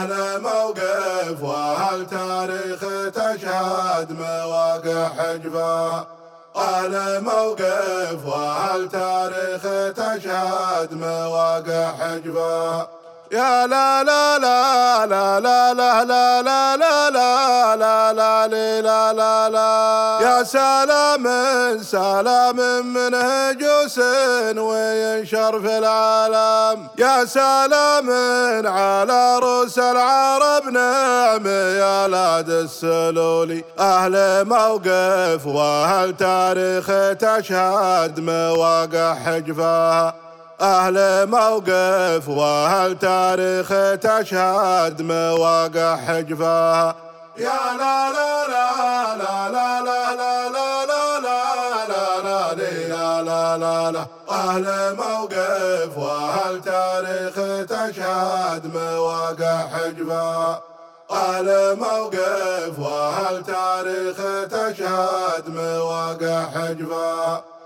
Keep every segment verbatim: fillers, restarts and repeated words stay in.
أهل موقف وأهل تاريخ تشهد مواقع حجبة. أهل موقف وأهل تاريخ تشهد مواقع حجبة. يا لا لا لا لا لا لا لا لا لا لا لا لا لا لا لا يا سلام سلام من هجوس وينشر في العالم. يا سلام على رؤوس العرب نعم يا لاد السلولي. أهل موقف وأهل تاريخ تشهد مواقع حجبة. أهل موقف وأهل تاريخ تشهد مواقع حجبة. يا لا لا لا لا لا لا لا لا لا لا لا لا لا لا لا أهل موقف وأهل تاريخ تشهد مواقع حجبة. أهل موقف وأهل تاريخ تشهد مواقع حجبة.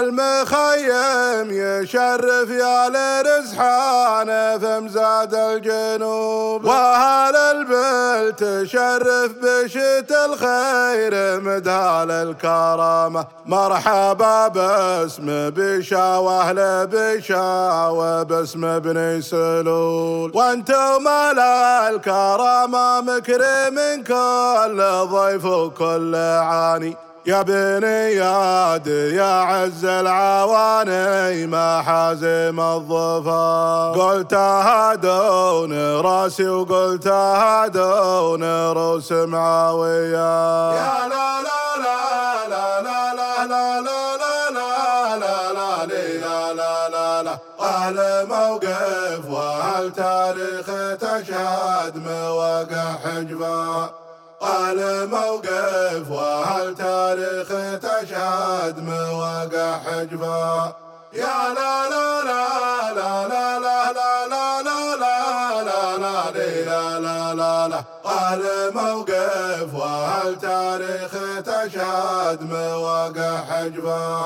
المخيم يشرف يا لرزحان في مزاد الجنوب. وأهل البل تشرف بشت الخير مدهال الكرامة. مرحبا باسم بشا وأهل بشا وباسم بني سلول. وانتم على الكرامة مكرم كل ضيف وكل عاني. يا بنياد يا عز العواني ما حازم الظفر. قلتها دون راسي وقلتها دون روس معاوية. يا لا لا لا لا لا لا لا لا لا لا لا لا لا لا لا أهل موقف وأهل تاريخ تشهد مواقع حجبة. أهل موقف وأهل تاريخ تشهد مواقع حجبة. يا لا لا لا لا لا لا لا لا لا لا لا لا لا لا لا أهل موقف وأهل تاريخ تشهد مواقع حجبة.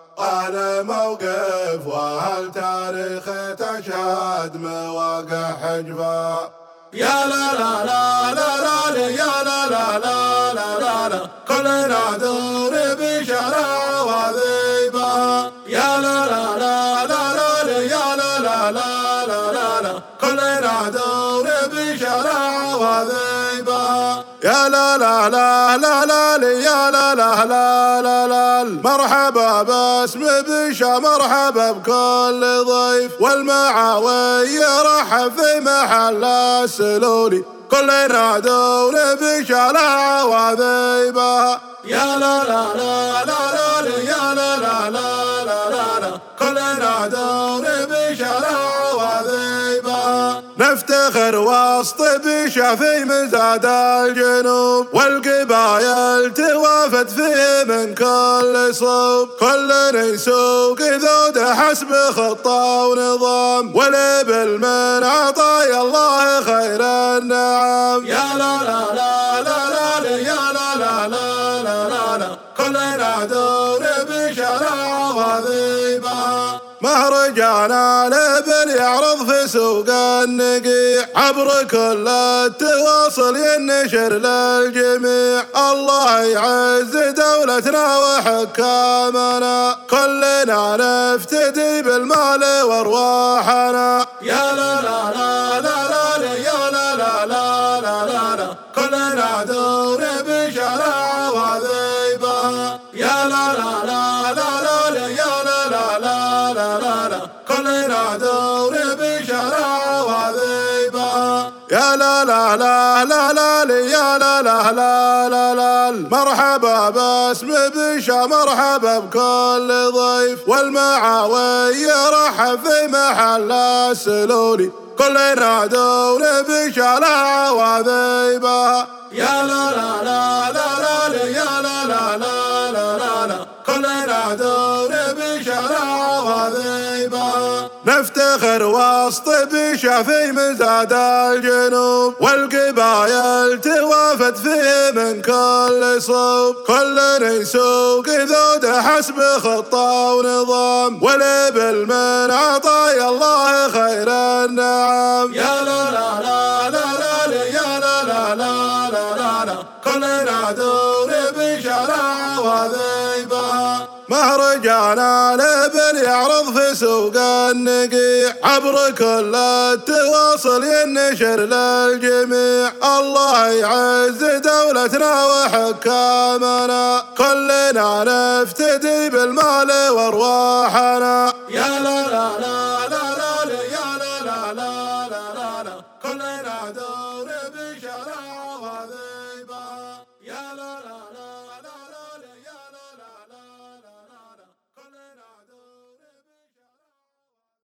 أهل موقف وأهل تاريخ تشهد مواقع حجبة. يا لا لا لا لا لا يا لا لا لا لا لا كلنا دور بشرع وذيبة. يا لا لا لا لا لا يا لا لا لا لا لا كلنا دور بشرع وذيبة. يا لا لا لا لا لا يا لا لا لا لا لا مرحبا باسم بشا مرحبا بكل ضيف. والمعاوي رحب في محل السلولي كلنا دور بشا وذيبة. يا لا لا لا لا لا يا لا لا لا لا لا كلنا دور بشا وذيبة. نفتخر وسط بشا في مزاد الجنوب. والقبايل توافد فيه من كل صوب. كلنا يسوق ذود حسب خطة ونظام. والإبل من عطايا الله خير النعم. يا لا لا لا لا لا يا لا لا لا لا لا كلنا دور بشرع وذيبة. مهرجان الإبل يعرض في سوق النقيع. عبر كل التواصل ينشر للجميع. الله يعز دولتنا وحكامنا. كلنا نفتدي بالمال وارواحنا. يا لا لا لا لا لا يا لا لا لا لا لا كلنا دور بشرع وذيبة. يا لا لا لا لا لا يا لا لا لا لا لا كلنا دور بشرع وذيبة. يا لا لا لا لا لا يا لا لا لا لا لا مرحبا باسم بشا مرحبا بكل ضيف. والمعاوي رحب في محل السلولي كلنا دور بشا وذيبة. يا لا لا لا لا لا يا لا لا لا لا لا كلنا دور بشرع وذيبة. نفتخر وسط بشا في مزاد الجنوب. والقبايل توافد فيه من كل صوب. كلنا يسوق ذود حسب خطة ونظام. والإبل من عطايا الله خير النعم. يا لا لا لا لا كلنا دور بشرع وذيبها. مهرجان الابل يعرض في سوق النقيع عبر كل التواصل ينشر للجميع. الله يعز دولتنا وحكامنا كلنا نفتدي بالمال وارواحنا. يا لا لا لا لا لا يا لا لا لا لا لا كلنا دور بشرع